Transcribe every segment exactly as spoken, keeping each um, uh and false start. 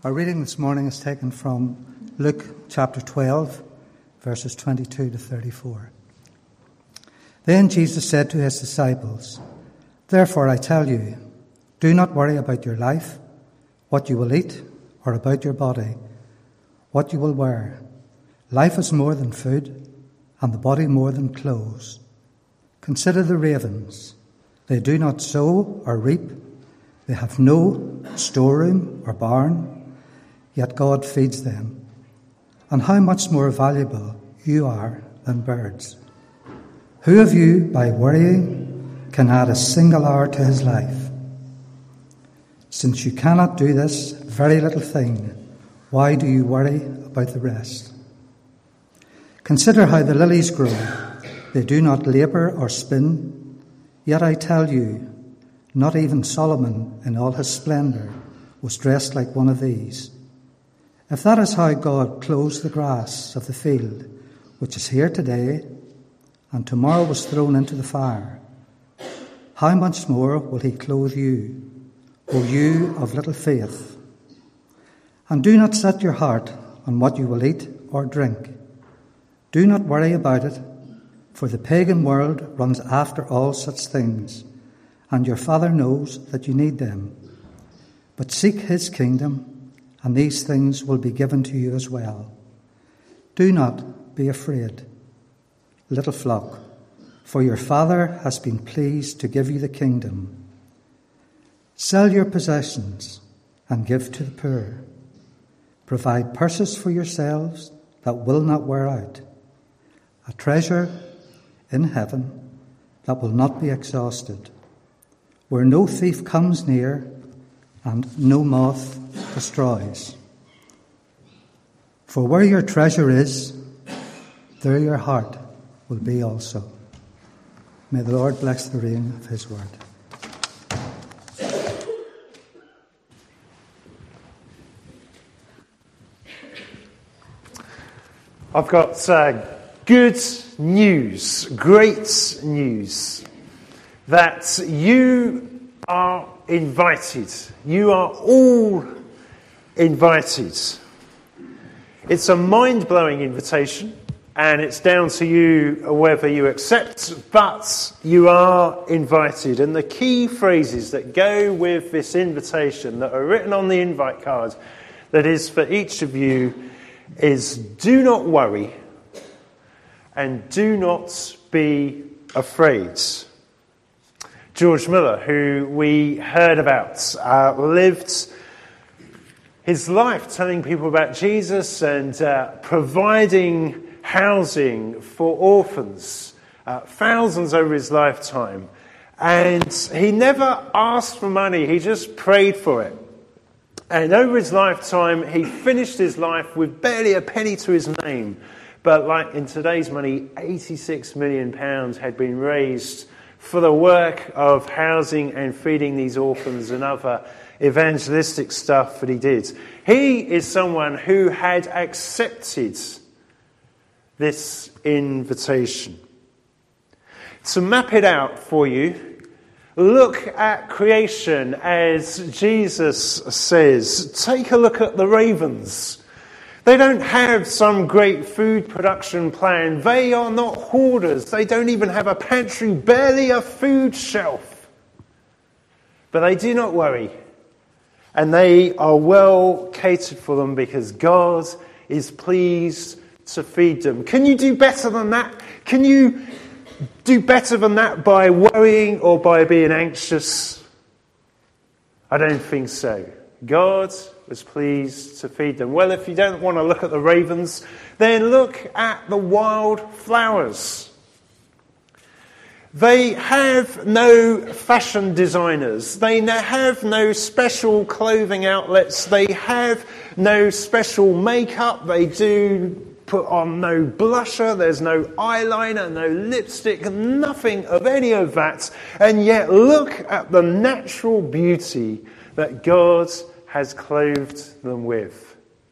Our reading this morning is taken from Luke chapter twelve, verses twenty-two to thirty-four. Then Jesus said to his disciples, "Therefore I tell you, do not worry about your life, what you will eat, or about your body, what you will wear. Life is more than food, and the body more than clothes. Consider the ravens. They do not sow or reap. They have no storeroom or barn, yet God feeds them. And how much more valuable you are than birds. Who of you, by worrying, can add a single hour to his life? Since you cannot do this very little thing, why do you worry about the rest? Consider how the lilies grow. They do not labour or spin. Yet I tell you, not even Solomon in all his splendour was dressed like one of these. If that is how God clothes the grass of the field, which is here today, and tomorrow was thrown into the fire, how much more will he clothe you, O you of little faith? And do not set your heart on what you will eat or drink. Do not worry about it, for the pagan world runs after all such things, and your Father knows that you need them. But seek his kingdom, and these things will be given to you as well. Do not be afraid, little flock, for your Father has been pleased to give you the kingdom. Sell your possessions and give to the poor. Provide purses for yourselves that will not wear out, a treasure in heaven that will not be exhausted, where no thief comes near and no moth destroys. For where your treasure is, there your heart will be also." May the Lord bless the reading of his word. I've got uh, good news, great news, that you are invited. You are all invited. It's a mind-blowing invitation, and it's down to you whether you accept, but you are invited. And the key phrases that go with this invitation that are written on the invite card that is for each of you is do not worry and do not be afraid. George Muller, who we heard about, uh, lived his life telling people about Jesus and uh, providing housing for orphans, uh, thousands over his lifetime. And he never asked for money, he just prayed for it. And over his lifetime, he finished his life with barely a penny to his name. But like in today's money, eighty-six million pounds had been raised for the work of housing and feeding these orphans and other evangelistic stuff that he did. He is someone who had accepted this invitation. To map it out for you, look at creation as Jesus says. Take a look at the ravens. They don't have some great food production plan. They are not hoarders. They don't even have a pantry, barely a food shelf. But they do not worry. And they are well catered for them because God is pleased to feed them. Can you do better than that? Can you do better than that by worrying or by being anxious? I don't think so. God was pleased to feed them. Well, if you don't want to look at the ravens, then look at the wild flowers. They have no fashion designers. They have no special clothing outlets. They have no special makeup. They do put on no blusher. There's no eyeliner, no lipstick, nothing of any of that. And yet look at the natural beauty that God has clothed them with.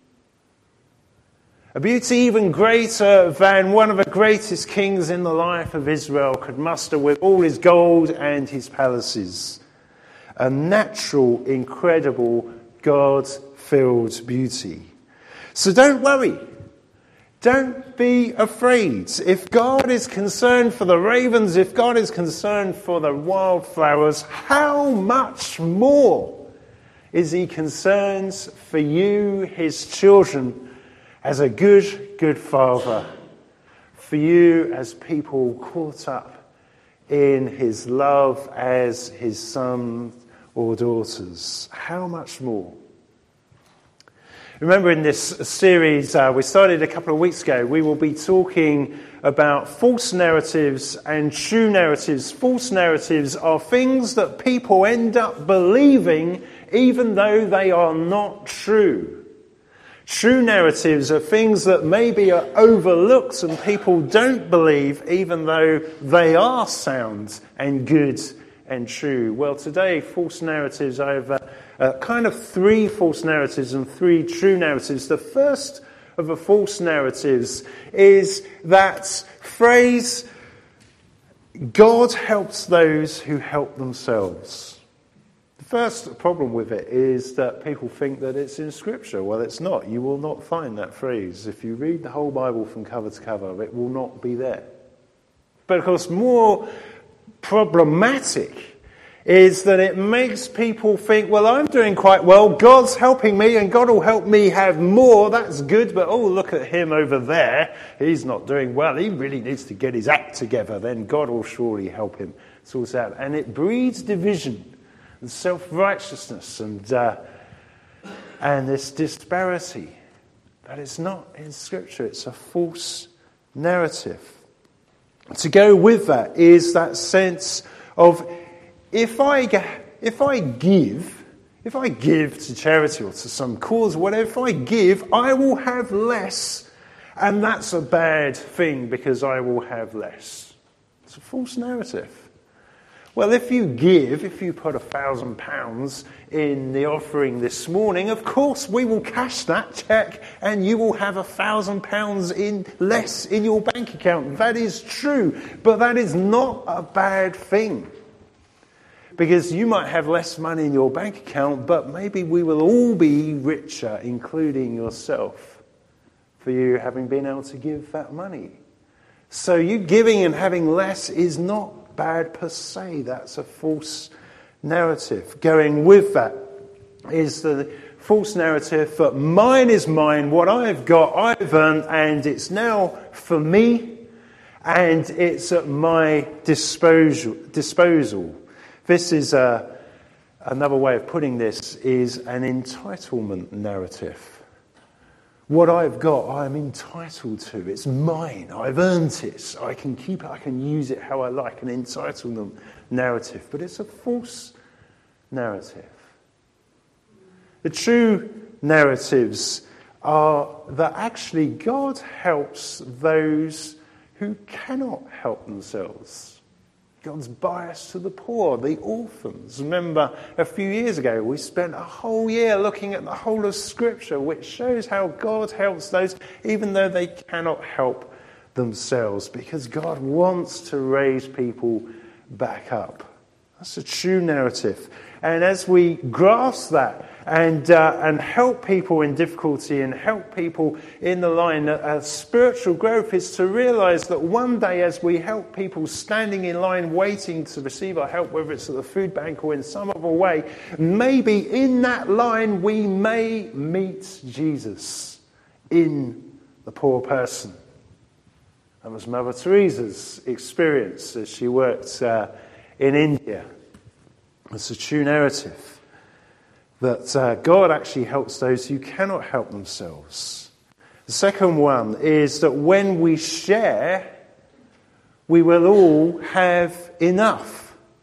A beauty even greater than one of the greatest kings in the life of Israel could muster with all his gold and his palaces. A natural, incredible God-filled beauty. So don't worry. Don't be afraid. If God is concerned for the ravens, if God is concerned for the wildflowers, how much more is he concerned for you, his children, as a good, good father, for you as people caught up in his love as his son or daughters? How much more? Remember, in this series uh, we started a couple of weeks ago, we will be talking about false narratives and true narratives. False narratives are things that people end up believing even though they are not true. True narratives are things that maybe are overlooked and people don't believe even though they are sound and good and true. Well, today, false narratives over Uh, kind of three false narratives and three true narratives. The first of the false narratives is that phrase, God helps those who help themselves. The first problem with it is that people think that it's in Scripture. Well, it's not. You will not find that phrase. If you read the whole Bible from cover to cover, it will not be there. But of course, more problematic is that it makes people think, well, I'm doing quite well, God's helping me, and God will help me have more, that's good, but oh, look at him over there, he's not doing well, he really needs to get his act together, then God will surely help him sort out. And it breeds division and self-righteousness and, uh, and this disparity. But it's not in Scripture, it's a false narrative. To go with that is that sense of If I, if I give, if I give to charity or to some cause, whatever, if I give, I will have less, and that's a bad thing because I will have less. It's a false narrative. Well, if you give, if you put a thousand pounds in the offering this morning, of course we will cash that cheque and you will have a thousand pounds in less in your bank account. That is true, but that is not a bad thing. Because you might have less money in your bank account, but maybe we will all be richer, including yourself, for you having been able to give that money. So you giving and having less is not bad per se. That's a false narrative. Going with that is the false narrative that mine is mine, what I've got, I've earned, and it's now for me, and it's at my disposal. disposal. This is a, another way of putting this is an entitlement narrative. What I've got, I'm entitled to. It's mine. I've earned it. I can keep it. I can use it how I like. An entitlement narrative. But it's a false narrative. The true narratives are that actually God helps those who cannot help themselves. God's bias to the poor, the orphans. Remember, a few years ago, we spent a whole year looking at the whole of Scripture, which shows how God helps those even though they cannot help themselves, because God wants to raise people back up. That's a true narrative. And as we grasp that and uh, and help people in difficulty and help people in the line, uh, spiritual growth is to realize that one day as we help people standing in line waiting to receive our help, whether it's at the food bank or in some other way, maybe in that line we may meet Jesus in the poor person. That was Mother Teresa's experience as she worked uh, in India. It's a true narrative that uh, God actually helps those who cannot help themselves. The second one is that when we share, we will all have enough.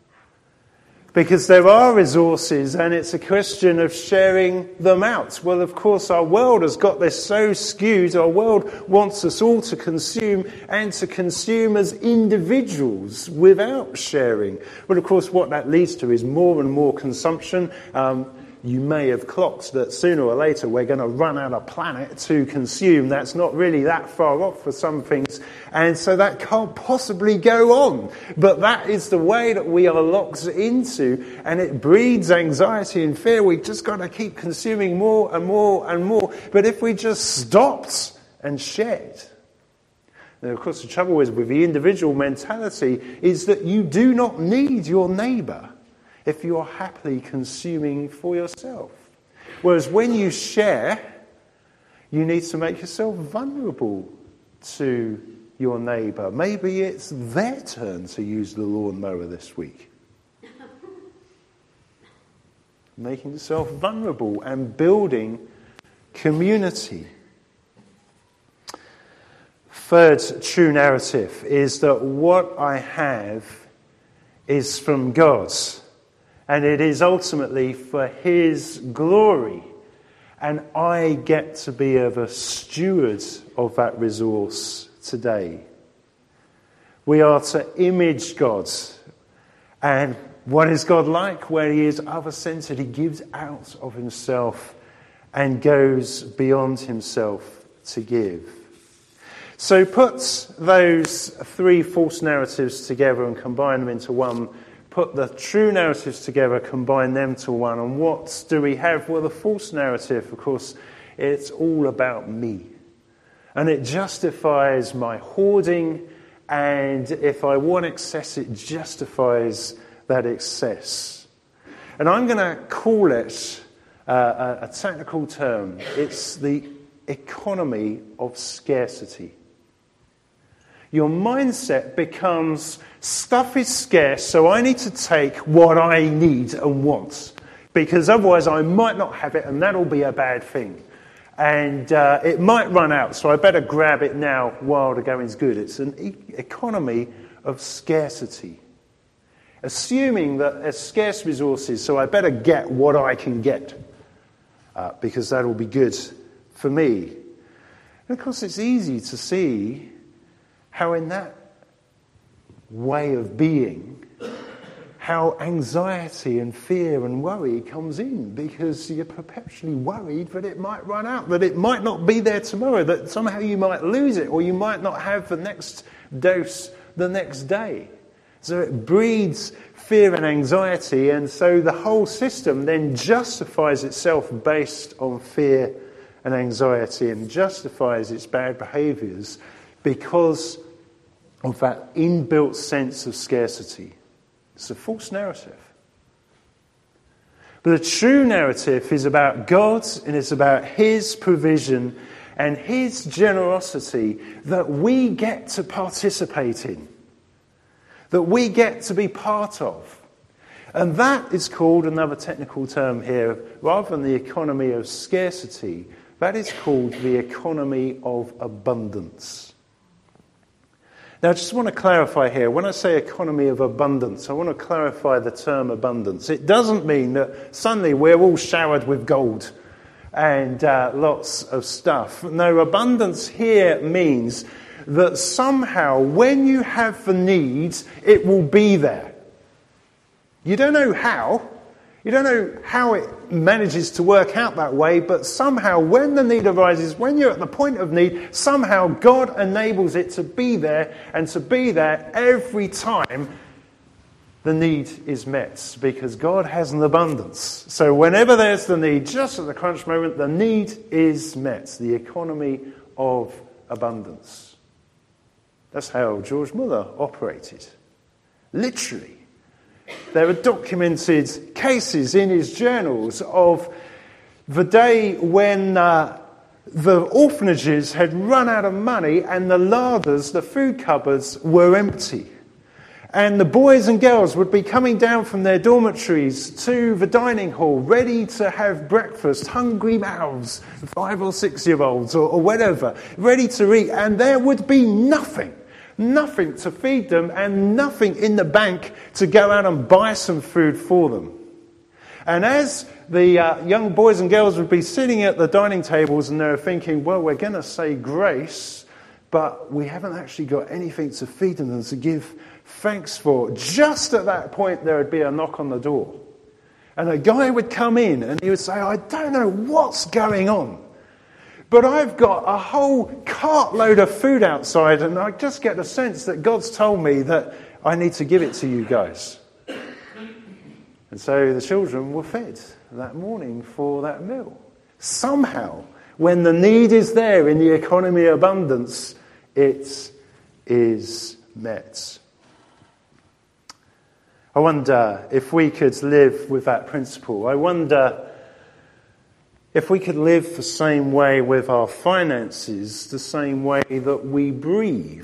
Because there are resources and it's a question of sharing them out. Well, of course, our world has got this so skewed. Our world wants us all to consume and to consume as individuals without sharing. But of course, what that leads to is more and more consumption. Um, you may have clocked that sooner or later we're going to run out of planet to consume. That's not really that far off for some things. And so that can't possibly go on. But that is the way that we are locked into. And it breeds anxiety and fear. We've just got to keep consuming more and more and more. But if we just stopped and shared. Now, of course, the trouble is with the individual mentality is that you do not need your neighbour if you are happily consuming for yourself. Whereas when you share, you need to make yourself vulnerable to your neighbour. Maybe it's their turn to use the lawnmower this week. Making yourself vulnerable and building community. Third true narrative is that what I have is from God. And it is ultimately for His glory. And I get to be a steward of that resource today. We are to image God. And what is God like? Where He is other-centered. He gives out of Himself and goes beyond Himself to give. So put those three false narratives together and combine them into one. Put the true narratives together, combine them to one. And what do we have? Well, the false narrative, of course, it's all about me. And it justifies my hoarding. And if I want excess, it justifies that excess. And I'm going to call it uh, a, a technical term. It's the economy of scarcity. Your mindset becomes, stuff is scarce, so I need to take what I need and want. Because otherwise I might not have it, and that'll be a bad thing. And uh, it might run out, so I better grab it now while the going's good. It's an e- economy of scarcity. Assuming that there's scarce resources, so I better get what I can get. Uh, because that'll be good for me. And of course it's easy to see how in that way of being, how anxiety and fear and worry comes in, because you're perpetually worried that it might run out, that it might not be there tomorrow, that somehow you might lose it, or you might not have the next dose the next day. So it breeds fear and anxiety, and so the whole system then justifies itself based on fear and anxiety, and justifies its bad behaviours because of that inbuilt sense of scarcity. It's a false narrative. But the true narrative is about God, and it's about His provision and His generosity that we get to participate in, that we get to be part of. And that is called, another technical term here, rather than the economy of scarcity, that is called the economy of abundance. Now, I just want to clarify here, when I say economy of abundance, I want to clarify the term abundance. It doesn't mean that suddenly we're all showered with gold and uh, lots of stuff. No, abundance here means that somehow when you have the needs, it will be there. You don't know how. You don't know how it manages to work out that way, but somehow when the need arises, when you're at the point of need, somehow God enables it to be there, and to be there every time the need is met, because God has an abundance. So whenever there's the need, just at the crunch moment, the need is met. The economy of abundance. That's how George Muller operated. Literally. There are documented cases in his journals of the day when uh, the orphanages had run out of money and the larders, the food cupboards, were empty. And the boys and girls would be coming down from their dormitories to the dining hall, ready to have breakfast, hungry mouths, five or six-year-olds or, or whatever, ready to eat, and there would be nothing. Nothing to feed them, and nothing in the bank to go out and buy some food for them. And as the uh, young boys and girls would be sitting at the dining tables and they were thinking, well, we're going to say grace, but we haven't actually got anything to feed them and to give thanks for. Just at that point, there would be a knock on the door. And a guy would come in and he would say, I don't know what's going on, but I've got a whole cartload of food outside and I just get the sense that God's told me that I need to give it to you guys. And so the children were fed that morning for that meal. Somehow, when the need is there in the economy of abundance, it is met. I wonder if we could live with that principle. I wonder if we could live the same way with our finances, the same way that we breathe.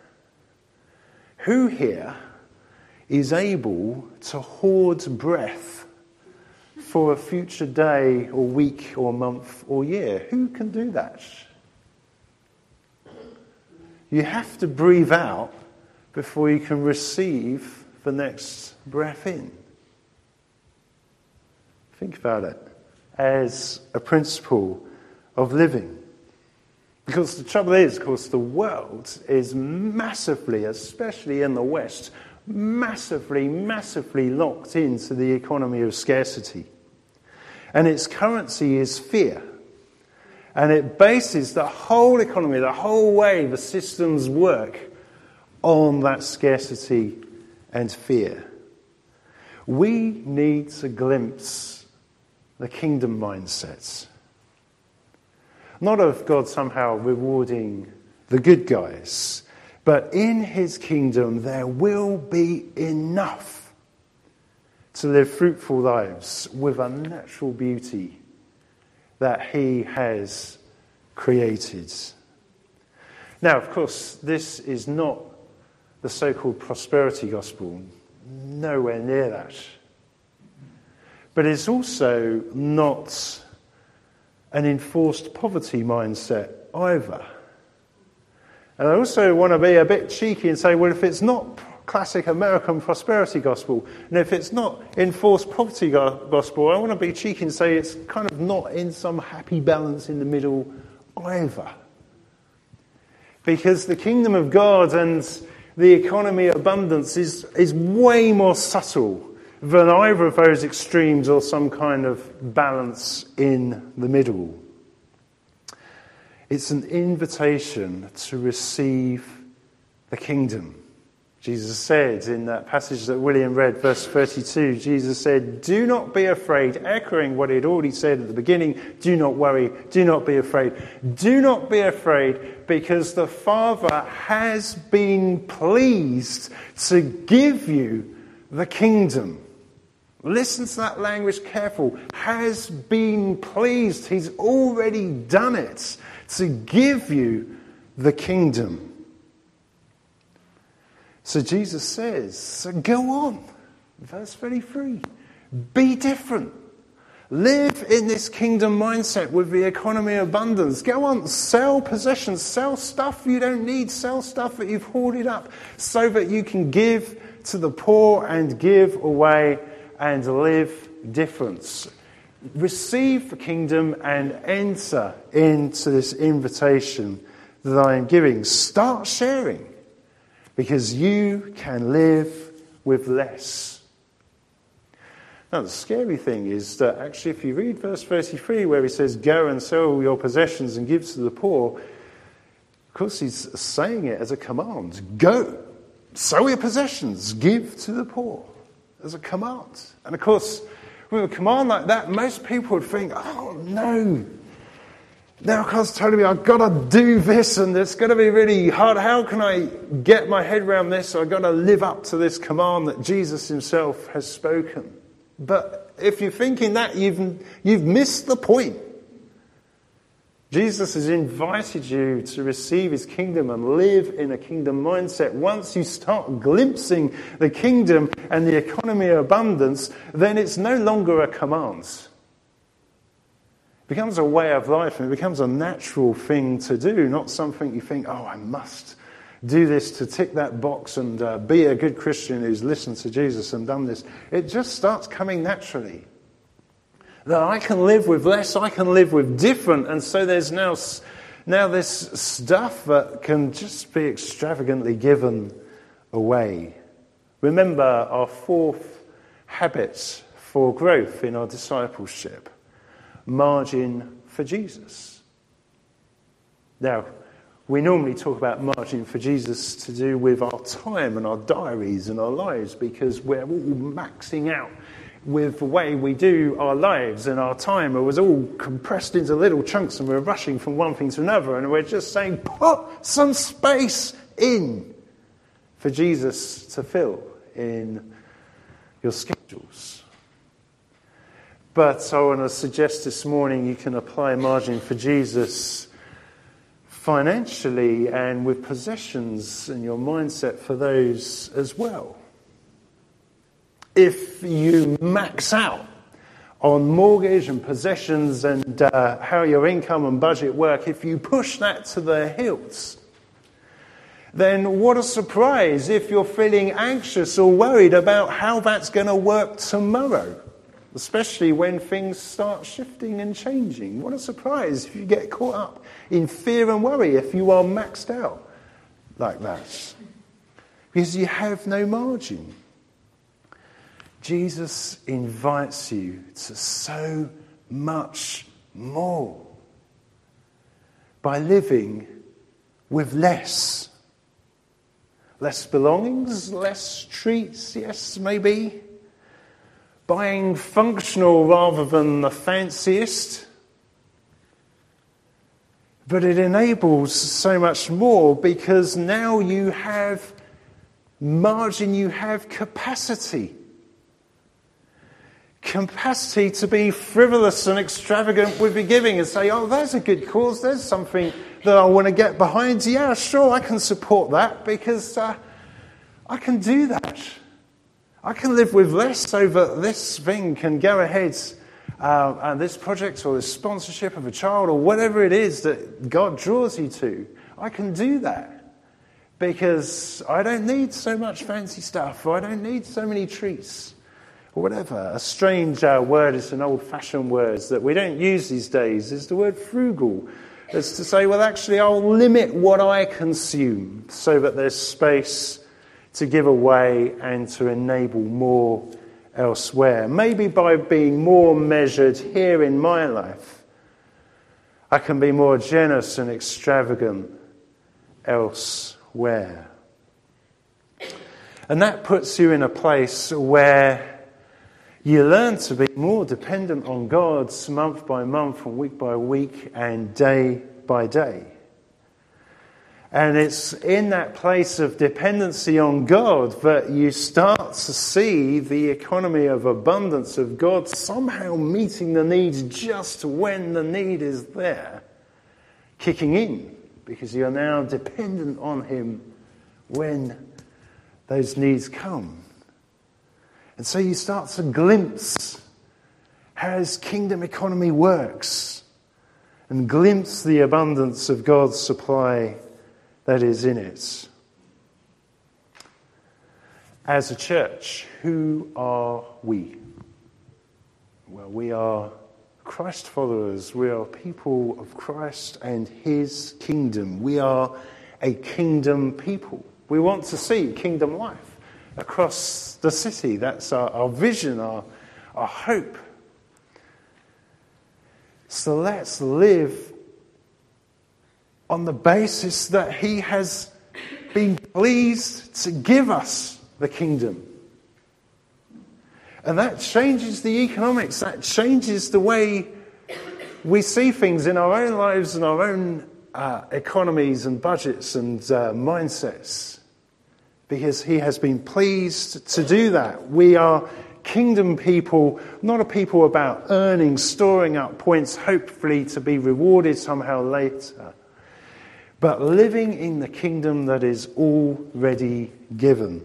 Who here is able to hoard breath for a future day or week or month or year? Who can do that? You have to breathe out before you can receive the next breath in. Think about it as a principle of living. Because the trouble is, of course, the world is massively, especially in the West, massively, massively locked into the economy of scarcity. And its currency is fear. And it bases the whole economy, the whole way the systems work, on that scarcity and fear. We need to glimpse the kingdom mindsets. Not of God somehow rewarding the good guys, but in his kingdom there will be enough to live fruitful lives with a natural beauty that he has created. Now, of course, this is not the so-called prosperity gospel. Nowhere near that. But it's also not an enforced poverty mindset either. And I also want to be a bit cheeky and say, well, if it's not classic American prosperity gospel, and if it's not enforced poverty gospel, I want to be cheeky and say it's kind of not in some happy balance in the middle either. Because the kingdom of God and the economy of abundance is, is way more subtle than either of those extremes or some kind of balance in the middle. It's an invitation to receive the kingdom. Jesus said in that passage that William read, verse thirty-two, Jesus said, do not be afraid, echoing what he had already said at the beginning, do not worry, do not be afraid. Do not be afraid because the Father has been pleased to give you the kingdom. Listen to that language careful. Has been pleased. He's already done it to give you the kingdom. So Jesus says, so go on. Verse thirty-three. Be different. Live in this kingdom mindset with the economy of abundance. Go on, sell possessions, sell stuff you don't need, sell stuff that you've hoarded up so that you can give to the poor and give away and live different. Receive the kingdom and enter into this invitation that I am giving. Start sharing because you can live with less. Now, the scary thing is that actually if you read verse thirty-three where he says, go and sell your possessions and give to the poor, of course he's saying it as a command. Go, sell your possessions, give to the poor. As a command. And of course, with a command like that, most people would think, oh no. Now God's telling me I've got to do this and it's going to be really hard. How can I get my head around this? I've got to live up to this command that Jesus himself has spoken. But if you're thinking that, you've, you've missed the point. Jesus has invited you to receive his kingdom and live in a kingdom mindset. Once you start glimpsing the kingdom and the economy of abundance, then it's no longer a command. It becomes a way of life and it becomes a natural thing to do, not something you think, oh, I must do this to tick that box and uh, be a good Christian who's listened to Jesus and done this. It just starts coming naturally. That I can live with less, I can live with different, and so there's now, now this stuff that can just be extravagantly given away. Remember our fourth habit for growth in our discipleship. Margin for Jesus. Now, we normally talk about margin for Jesus to do with our time and our diaries and our lives, because we're all maxing out with the way we do our lives, and our time. It was all compressed into little chunks and we're rushing from one thing to another, and we're just saying, put some space in for Jesus to fill in your schedules. But I want to suggest this morning you can apply margin for Jesus financially and with possessions and your mindset for those as well. If you max out on mortgage and possessions and uh, how your income and budget work, if you push that to the hilts, then what a surprise if you're feeling anxious or worried about how that's going to work tomorrow, especially when things start shifting and changing. What a surprise if you get caught up in fear and worry if you are maxed out like that, because you have no margin. Jesus invites you to so much more by living with less. Less belongings, less treats, yes, maybe. Buying functional rather than the fanciest. But it enables so much more, because now you have margin, you have capacity. Capacity to be frivolous and extravagant with your giving and say, oh, there's a good cause, there's something that I want to get behind. Yeah, sure, I can support that, because uh, I can do that. I can live with less so that this thing can go ahead, uh, and this project or this sponsorship of a child or whatever it is that God draws you to. I can do that because I don't need so much fancy stuff, or I don't need so many treats. Or whatever. A strange uh, word, it's an old-fashioned word that we don't use these days, is the word frugal. It's to say, well, actually, I'll limit what I consume so that there's space to give away and to enable more elsewhere. Maybe by being more measured here in my life, I can be more generous and extravagant elsewhere. And that puts you in a place where you learn to be more dependent on God month by month and week by week and day by day. And it's in that place of dependency on God that you start to see the economy of abundance of God somehow meeting the needs just when the need is there, kicking in, because you're now dependent on Him when those needs come. And so you start to glimpse how His kingdom economy works, and glimpse the abundance of God's supply that is in it. As a church, who are we? Well, we are Christ followers. We are people of Christ and His kingdom. We are a kingdom people. We want to see kingdom life across the city. That's our, our vision, our, our hope. So let's live on the basis that He has been pleased to give us the kingdom. And that changes the economics. That changes the way we see things in our own lives and our own uh, economies and budgets and uh, mindsets. Because He has been pleased to do that. We are kingdom people, not a people about earning, storing up points, hopefully to be rewarded somehow later, but living in the kingdom that is already given.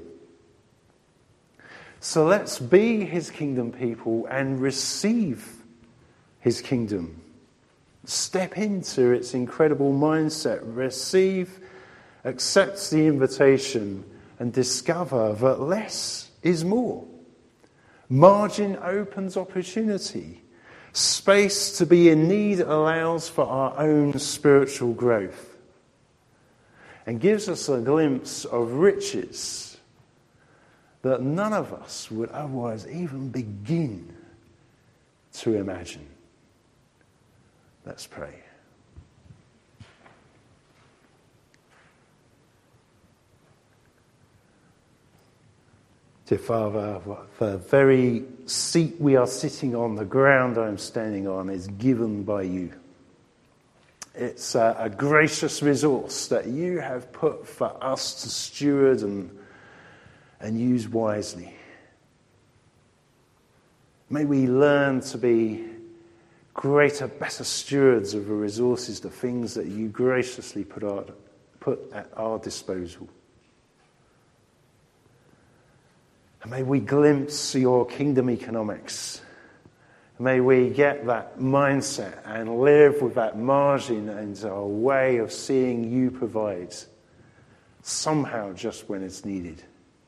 So let's be His kingdom people and receive His kingdom. Step into its incredible mindset. Receive, accept the invitation, and discover that less is more. Margin opens opportunity. Space to be in need allows for our own spiritual growth, and gives us a glimpse of riches that none of us would otherwise even begin to imagine. Let's pray. Dear Father, the very seat we are sitting on, the ground I'm standing on, is given by you. It's a, a gracious resource that you have put for us to steward and, and use wisely. May we learn to be greater, better stewards of the resources, the things that you graciously put, our, put at our disposal. And may we glimpse your kingdom economics. May we get that mindset and live with that margin and a way of seeing you provide somehow just when it's needed.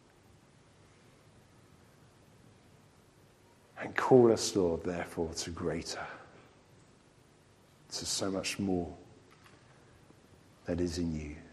And call us, Lord, therefore, to greater, to so much more that is in you.